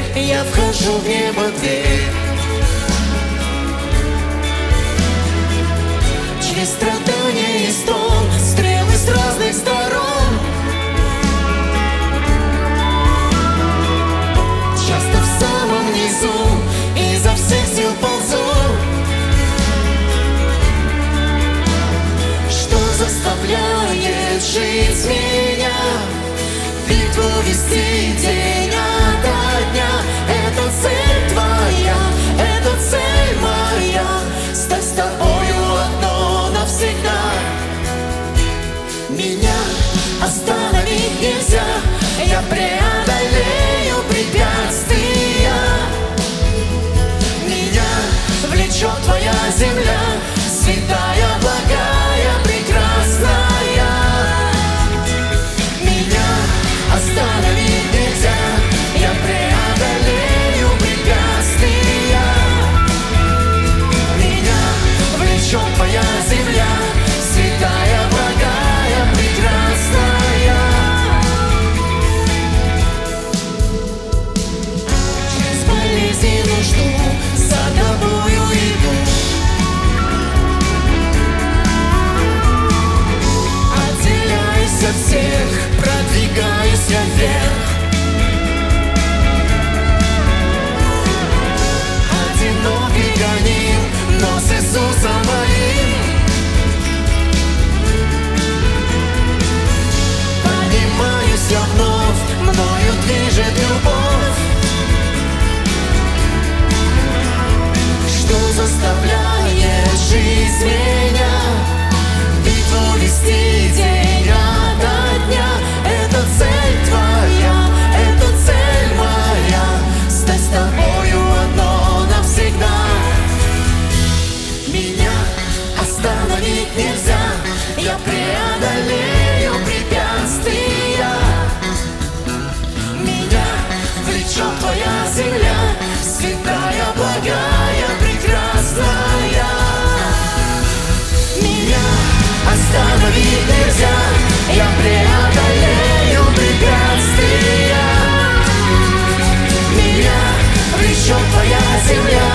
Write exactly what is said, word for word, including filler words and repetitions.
я вхожу в небо дверь. Через страдания и стон, стрелы с разных сторон. Часто в самом низу изо всех сил ползу. Что заставляет жить меня, битву вести день ото дня? Это цель твоя, это цель моя, стать с тобою одно навсегда. Меня остановить нельзя, я преодолею препятствия. Меня влечет твоя земля, святая, благая, прекрасная. Меня остановить нельзя, я преодолею препятствия. Меня влечет твоя земля, святая, благая, прекрасная. Через болезнь и нужду за тобою иду. Отделяюсь от всех, продвигаюсь я вверх. Одинокий гоним, но с Иисусом моим. Поднимаюсь я вновь, мною движет любовь. Что заставляет жизнь меня битву вести день ото дня? Это цель твоя, это цель моя, стать с тобою одно навсегда. Меня остановить нельзя, я преодолею препятствия. Меня влечет твоя земля, святая, благая, прекрасная. Меня остановить нельзя, я преодолею препятствия. Меня влечет твоя земля,